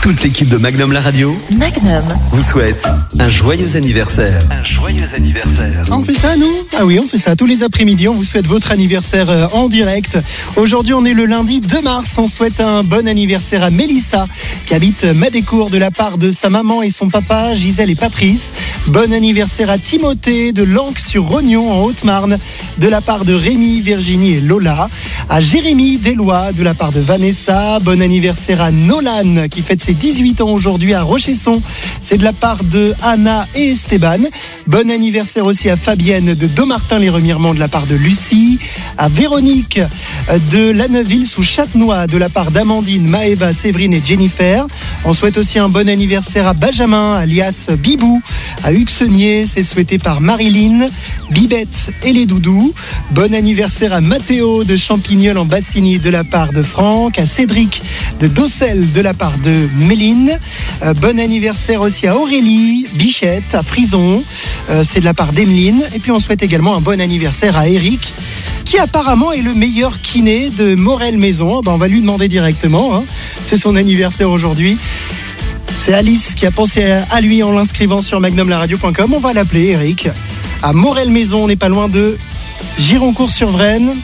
Toute l'équipe de Magnum La Radio vous souhaite un joyeux anniversaire. On fait ça, nous ? Ah oui, on fait ça. Tous les après-midi, on vous souhaite votre anniversaire en direct. Aujourd'hui, on est le lundi 2 mars. On souhaite un bon anniversaire à Mélissa, qui habite Madécourt, de la part de sa maman et son papa, Gisèle et Patrice. Bon anniversaire à Timothée de Lanques-sur-Rognon, en Haute-Marne, de la part de Rémi, Virginie et Lola. À Jérémy Deslois, de la part de Vanessa. Bon anniversaire à Nolan, qui fête ses 18 ans aujourd'hui à Rochesson. C'est de la part de Anna et Esteban. Bon anniversaire aussi à Fabienne de Domartin-les-Remiremont, de la part de Lucie. À Véronique de Lanneuville sous Châtenois, de la part d'Amandine, Maëva, Séverine et Jennifer. On souhaite aussi un bon anniversaire à Benjamin, alias Bibou. À Huxenier, c'est souhaité par Marilyn, Bibette et les Doudous. Bon anniversaire à Mathéo de Champignol en Bassigny, de la part de Franck. À Cédric de Dossel, de la part de Méline. Bon anniversaire aussi à Aurélie Bichette, à Frison. C'est de la part d'Emeline. Et puis on souhaite également un bon anniversaire à Eric, qui apparemment est le meilleur kiné de Morel-Maison. On va lui demander directement. C'est son anniversaire aujourd'hui. C'est Alice qui a pensé à lui en l'inscrivant sur magnumlaradio.com. On va l'appeler Eric. À Morel-Maison, on n'est pas loin de Gironcourt-sur-Vraine.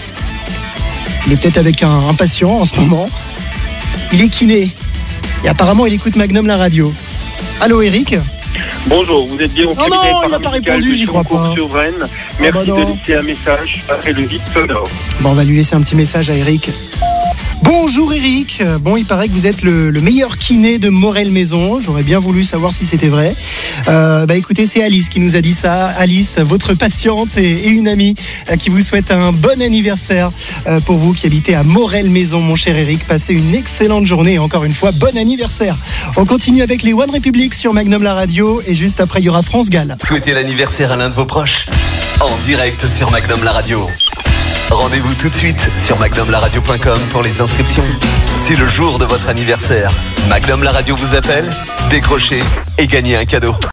Il est peut-être avec un patient en ce moment. Il est kiné. Et apparemment, il écoute Magnum la radio. Allô Eric ? Bonjour, vous êtes bien au cabinet il n'a pas répondu, j'y crois pas. Sur Rennes. Merci de laisser un message après le vide sonore. On va lui laisser un petit message à Eric. Bonjour Eric, il paraît que vous êtes le meilleur kiné de Morel-Maison. J'aurais bien voulu savoir si c'était vrai. Écoutez, c'est Alice qui nous a dit ça. Alice, votre patiente et une amie qui vous souhaite un bon anniversaire pour vous qui habitez à Morel-Maison, mon cher Eric. Passez une excellente journée et encore une fois, bon anniversaire. On continue avec les One Republic sur Magnum la radio et juste après, il y aura France Gall. Souhaitez l'anniversaire à l'un de vos proches en direct sur Magnum La Radio. Rendez-vous tout de suite sur magnumlaradio.com pour les inscriptions. C'est le jour de votre anniversaire. Magnum La Radio vous appelle, décrochez et gagnez un cadeau.